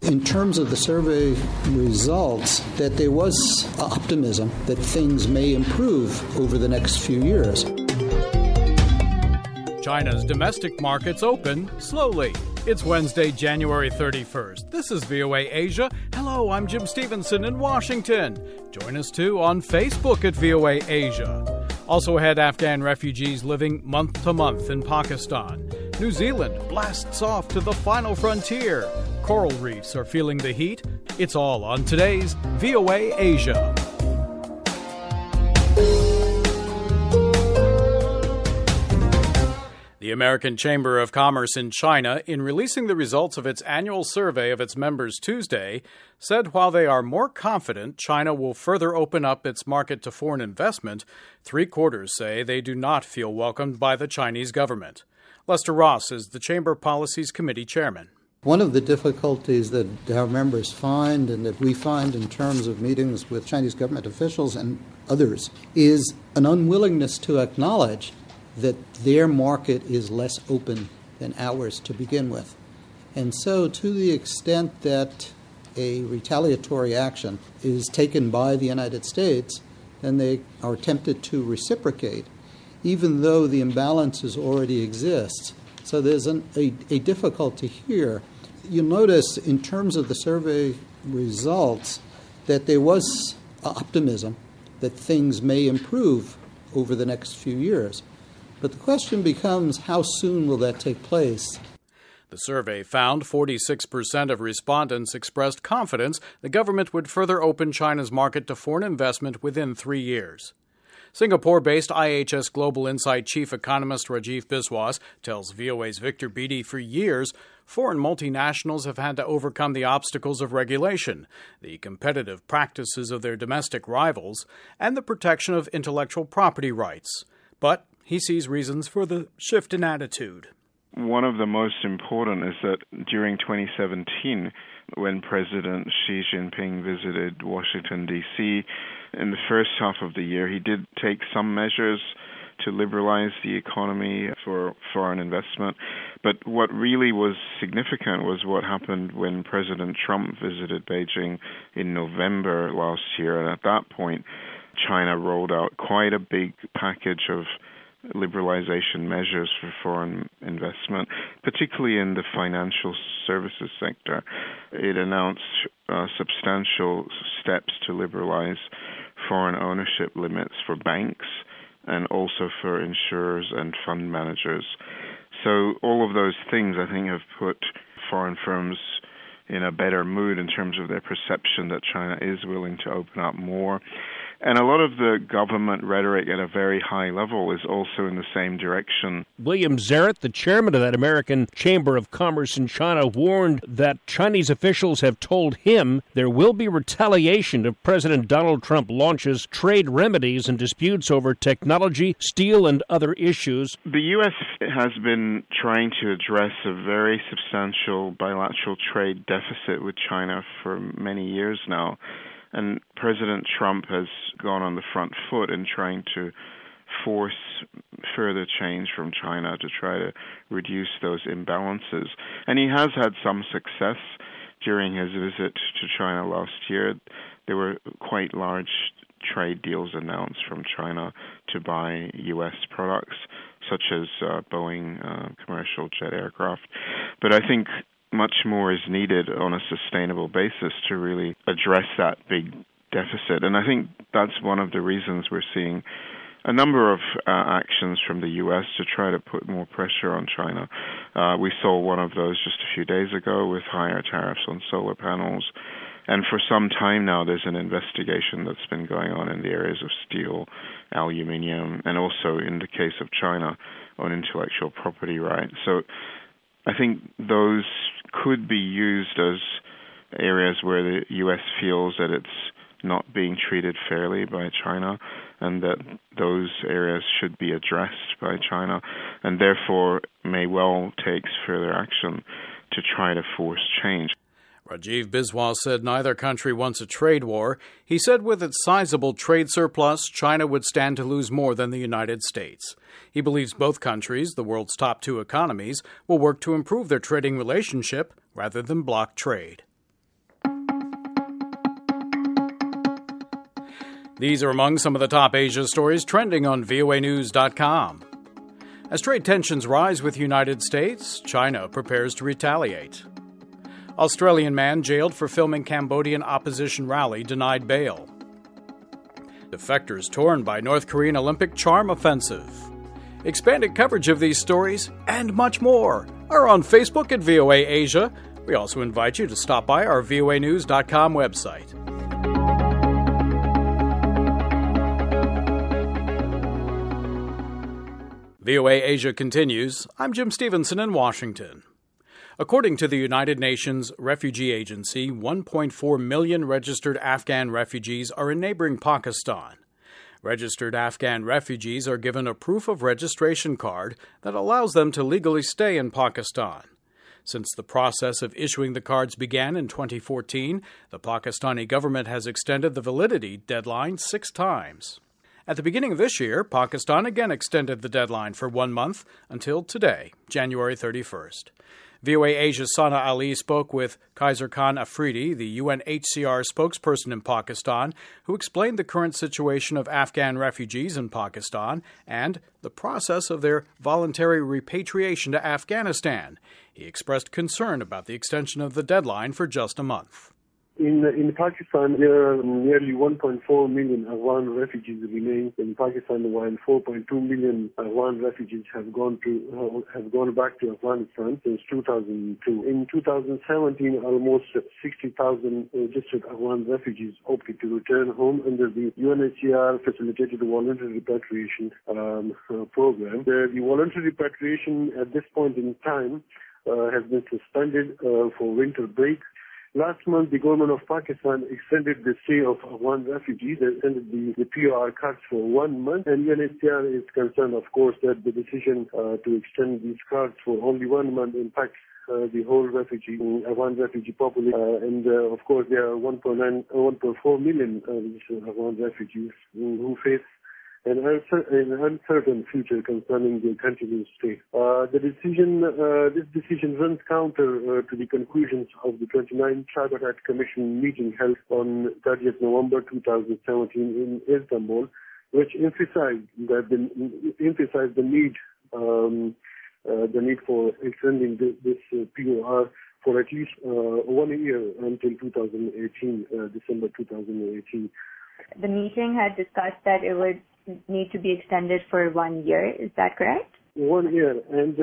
in terms of the survey results, that there was optimism that things may improve over the next few years. China's domestic markets open slowly. It's Wednesday, January 31st. This is VOA Asia. Hello, I'm Jim Stevenson in Washington. Join us too on Facebook at VOA Asia. Also ahead, Afghan refugees living month to month in Pakistan. New Zealand blasts off to the final frontier. Coral reefs are feeling the heat. It's all on today's VOA Asia. The American Chamber of Commerce in China, in releasing the results of its annual survey of its members Tuesday, said while they are more confident China will further open up its market to foreign investment, three-quarters say they do not feel welcomed by the Chinese government. Lester Ross is the Chamber Policies Committee chairman. One of the difficulties that our members find and that we find in terms of meetings with Chinese government officials and others is an unwillingness to acknowledge that their market is less open than ours to begin with. And so to the extent that a retaliatory action is taken by the United States, then they are tempted to reciprocate, even though the imbalances already exist. So there's a difficulty here. You'll notice in terms of the survey results that there was optimism that things may improve over the next few years. But the question becomes, how soon will that take place? The survey found 46% of respondents expressed confidence the government would further open China's market to foreign investment within 3 years. Singapore-based IHS Global Insight chief economist Rajiv Biswas tells VOA's Victor Beattie for years, foreign multinationals have had to overcome the obstacles of regulation, the competitive practices of their domestic rivals, and the protection of intellectual property rights. But he sees reasons for the shift in attitude. One of the most important is that during 2017, when President Xi Jinping visited Washington, D.C., in the first half of the year, he did take some measures to liberalize the economy for foreign investment. But what really was significant was what happened when President Trump visited Beijing in November last year. And at that point, China rolled out quite a big package of liberalization measures for foreign investment, particularly in the financial services sector. It announced substantial steps to liberalize foreign ownership limits for banks and also for insurers and fund managers. So all of those things, I think, have put foreign firms in a better mood in terms of their perception that China is willing to open up more. And a lot of the government rhetoric at a very high level is also in the same direction. William Zaret, the chairman of that American Chamber of Commerce in China, warned that Chinese officials have told him there will be retaliation if President Donald Trump launches trade remedies in disputes over technology, steel, and other issues. The U.S. has been trying to address a very substantial bilateral trade deficit with China for many years now. And President Trump has gone on the front foot in trying to force further change from China to try to reduce those imbalances. And he has had some success during his visit to China last year. There were quite large trade deals announced from China to buy U.S. products, such as Boeing commercial jet aircraft. But I think much more is needed on a sustainable basis to really address that big deficit. And I think that's one of the reasons we're seeing a number of actions from the U.S. to try to put more pressure on China. We saw one of those just a few days ago with higher tariffs on solar panels. And for some time now, there's an investigation that's been going on in the areas of steel, aluminium, and also in the case of China on intellectual property rights. So I think those could be used as areas where the U.S. feels that it's not being treated fairly by China and that those areas should be addressed by China and therefore may well take further action to try to force change. Rajiv Biswas said neither country wants a trade war. He said with its sizable trade surplus, China would stand to lose more than the United States. He believes both countries, the world's top two economies, will work to improve their trading relationship rather than block trade. These are among some of the top Asia stories trending on voanews.com. As trade tensions rise with United States, China prepares to retaliate. Australian man jailed for filming Cambodian opposition rally denied bail. Defectors torn by North Korean Olympic charm offensive. Expanded coverage of these stories and much more are on Facebook at VOA Asia. We also invite you to stop by our voanews.com website. VOA Asia continues. I'm Jim Stevenson in Washington. According to the United Nations Refugee Agency, 1.4 million registered Afghan refugees are in neighboring Pakistan. Registered Afghan refugees are given a proof of registration card that allows them to legally stay in Pakistan. Since the process of issuing the cards began in 2014, the Pakistani government has extended the validity deadline 6 times. At the beginning of this year, Pakistan again extended the deadline for 1 month until today, January 31st. VOA Asia's Sana Ali spoke with Kaiser Khan Afridi, the UNHCR spokesperson in Pakistan, who explained the current situation of Afghan refugees in Pakistan and the process of their voluntary repatriation to Afghanistan. He expressed concern about the extension of the deadline for just a month. In Pakistan, there are nearly 1.4 million Afghan refugees remain in Pakistan, while 4.2 million Afghan refugees have gone back to Afghanistan since 2002. In 2017, almost 60,000 registered Afghan refugees opted to return home under the UNHCR facilitated voluntary repatriation program. The voluntary repatriation at this point in time has been suspended for winter break. Last month, the government of Pakistan extended the stay of Afghan refugees. They extended the POR cards for 1 month. And UNHCR is concerned, of course, that the decision to extend these cards for only 1 month impacts the whole Afghan refugee population. And of course, there are 1.4 million Afghan refugees who face an uncertain future concerning their continued stay. This decision runs counter to the conclusions of the 29th Tripartite Commission meeting held on 30th November 2017 in Istanbul, which emphasized the need for extending this POR for at least 1 year until December 2018. The meeting had discussed that it would need to be extended for 1 year. Is that correct? 1 year. And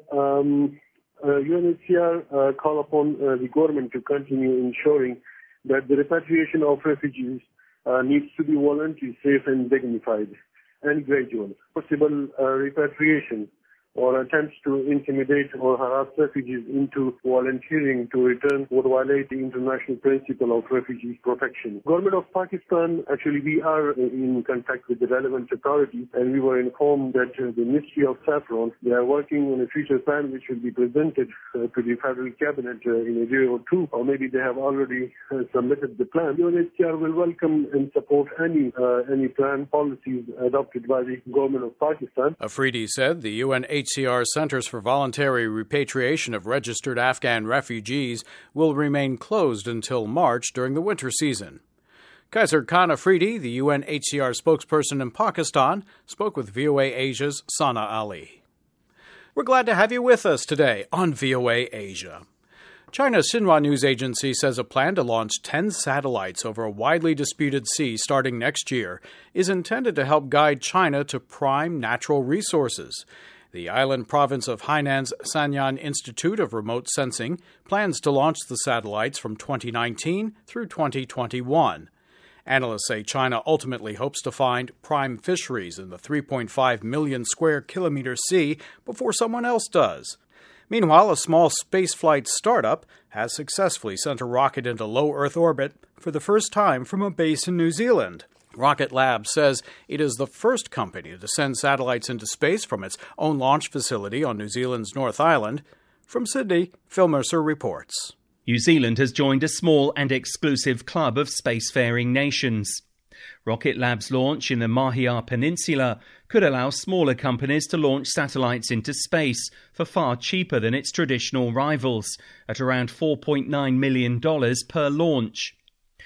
UNHCR call upon the government to continue ensuring that the repatriation of refugees needs to be voluntary, safe and dignified and gradual. Possible repatriation or attempts to intimidate or harass refugees into volunteering to return would violate the international principle of refugee protection. Government of Pakistan, actually we are in contact with the relevant authorities, and we were informed that the Ministry of Saffron, they are working on a future plan which will be presented to the federal cabinet in a day or two, or maybe they have already submitted the plan. UNHCR will welcome and support any plan policies adopted by the government of Pakistan. Afridi said the UNHCR Centers for Voluntary Repatriation of Registered Afghan Refugees will remain closed until March during the winter season. Kaiser Khan Afridi, the UNHCR spokesperson in Pakistan, spoke with VOA Asia's Sana Ali. We're glad to have you with us today on VOA Asia. China's Xinhua News Agency says a plan to launch 10 satellites over a widely disputed sea starting next year is intended to help guide China to prime natural resources. The island province of Hainan's Sanyan Institute of Remote Sensing plans to launch the satellites from 2019 through 2021. Analysts say China ultimately hopes to find prime fisheries in the 3.5 million square kilometer sea before someone else does. Meanwhile, a small spaceflight startup has successfully sent a rocket into low Earth orbit for the first time from a base in New Zealand. Rocket Lab says it is the first company to send satellites into space from its own launch facility on New Zealand's North Island. From Sydney, Phil Mercer reports. New Zealand has joined a small and exclusive club of spacefaring nations. Rocket Lab's launch in the Mahia Peninsula could allow smaller companies to launch satellites into space for far cheaper than its traditional rivals, at around $4.9 million per launch.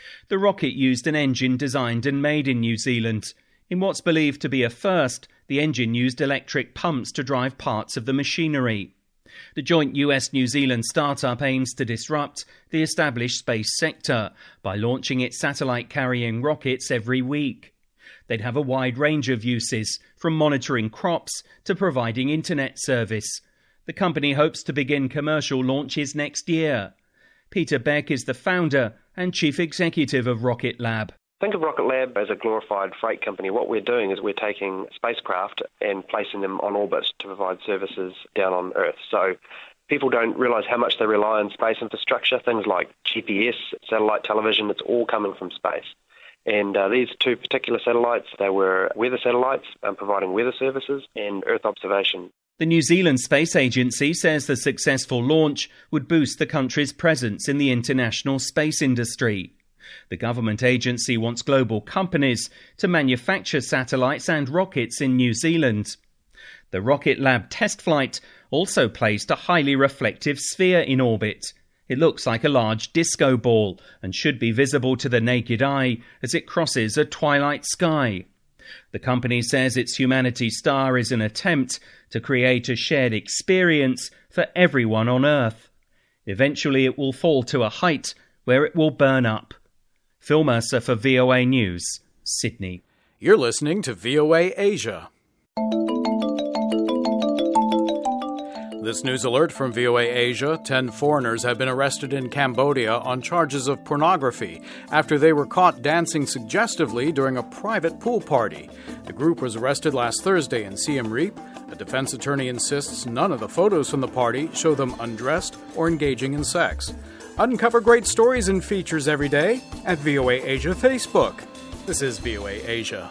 The rocket used an engine designed and made in New Zealand. In what's believed to be a first, the engine used electric pumps to drive parts of the machinery. The joint US-New Zealand startup aims to disrupt the established space sector by launching its satellite-carrying rockets every week. They'd have a wide range of uses, from monitoring crops to providing internet service. The company hopes to begin commercial launches next year. Peter Beck is the founder and chief executive of Rocket Lab. Think of Rocket Lab as a glorified freight company. What we're doing is we're taking spacecraft and placing them on orbit to provide services down on Earth. So people don't realise how much they rely on space infrastructure, things like GPS, satellite television, it's all coming from space. And these two particular satellites, they were weather satellites providing weather services and Earth observation. The New Zealand Space Agency says the successful launch would boost the country's presence in the international space industry. The government agency wants global companies to manufacture satellites and rockets in New Zealand. The Rocket Lab test flight also placed a highly reflective sphere in orbit. It looks like a large disco ball and should be visible to the naked eye as it crosses a twilight sky. The company says its Humanity Star is an attempt to create a shared experience for everyone on Earth. Eventually it will fall to a height where it will burn up. Phil Mercer for VOA News, Sydney. You're listening to VOA Asia. This news alert from VOA Asia: 10 foreigners have been arrested in Cambodia on charges of pornography after they were caught dancing suggestively during a private pool party. The group was arrested last Thursday in Siem Reap. A defense attorney insists none of the photos from the party show them undressed or engaging in sex. Uncover great stories and features every day at VOA Asia Facebook. This is VOA Asia.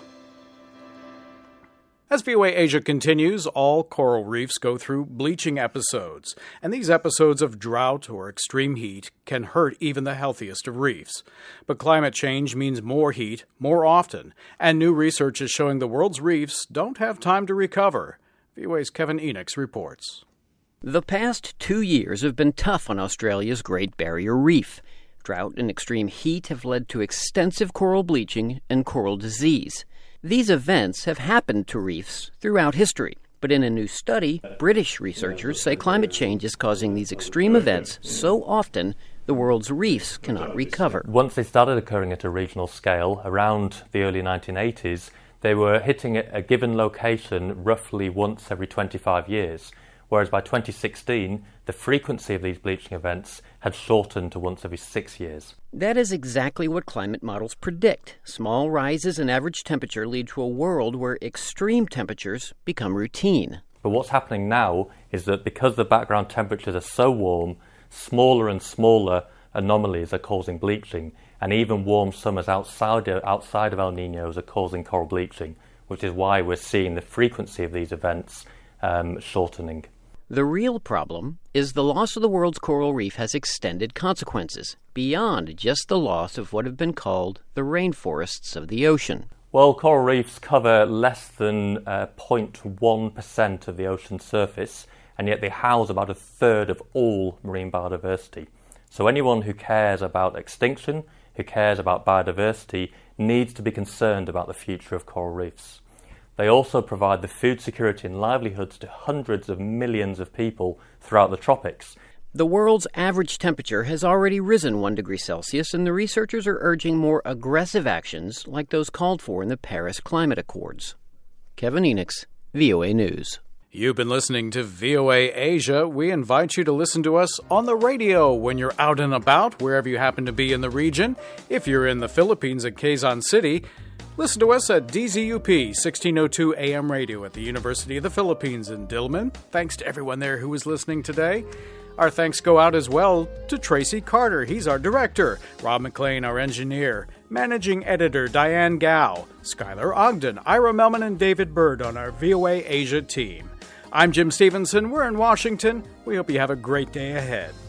As VOA Asia continues, all coral reefs go through bleaching episodes, and these episodes of drought or extreme heat can hurt even the healthiest of reefs. But climate change means more heat, more often, and new research is showing the world's reefs don't have time to recover. VOA's Kevin Enochs reports. The past 2 years have been tough on Australia's Great Barrier Reef. Drought and extreme heat have led to extensive coral bleaching and coral disease. These events have happened to reefs throughout history, but in a new study, British researchers say climate change is causing these extreme events so often the world's reefs cannot recover. Once they started occurring at a regional scale, around the early 1980s, they were hitting a given location roughly once every 25 years. Whereas by 2016, the frequency of these bleaching events had shortened to once every 6 years. That is exactly what climate models predict. Small rises in average temperature lead to a world where extreme temperatures become routine. But what's happening now is that because the background temperatures are so warm, smaller and smaller anomalies are causing bleaching, and even warm summers outside of El Niños are causing coral bleaching, which is why we're seeing the frequency of these events shortening. The real problem is the loss of the world's coral reef has extended consequences beyond just the loss of what have been called the rainforests of the ocean. Well, coral reefs cover less than 0.1% of the ocean surface, and yet they house about a third of all marine biodiversity. So anyone who cares about extinction, who cares about biodiversity, needs to be concerned about the future of coral reefs. They also provide the food security and livelihoods to hundreds of millions of people throughout the tropics. The world's average temperature has already risen 1 degree Celsius, and the researchers are urging more aggressive actions like those called for in the Paris Climate Accords. Kevin Enochs, VOA News. You've been listening to VOA Asia. We invite you to listen to us on the radio when you're out and about, wherever you happen to be in the region. If you're in the Philippines at Quezon City, listen to us at DZUP 1602 AM radio at the University of the Philippines in Diliman. Thanks to everyone there who is listening today. Our thanks go out as well to Tracy Carter. He's our director. Rob McLean, our engineer. Managing editor Diane Gao. Skylar Ogden, Ira Melman, and David Bird on our VOA Asia team. I'm Jim Stevenson. We're in Washington. We hope you have a great day ahead.